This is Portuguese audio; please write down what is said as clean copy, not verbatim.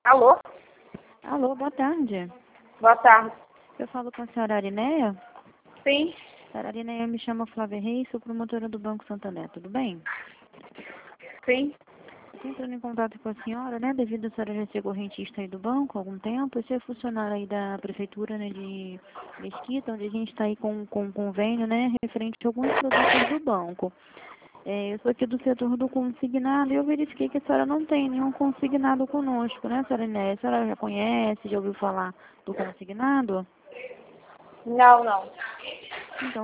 Alô? Alô, boa tarde. Boa tarde. Eu falo com a senhora Arineia. Sim, Senhora Arineia, eu me chamo Flávia Reis, sou promotora do Banco Santander, tudo bem? sim. Estou entrando em contato com a senhora, né, devido a senhora já ser correntista aí do banco há algum tempo, e ser funcionária aí da prefeitura, né, de Mesquita, onde a gente está aí com um convênio, né, referente a alguns produtos do banco. Eu sou aqui do setor do consignado e eu verifiquei que a senhora não tem nenhum consignado conosco, né, senhora Arineia? A senhora já conhece, já ouviu falar do consignado? Não, não. Então,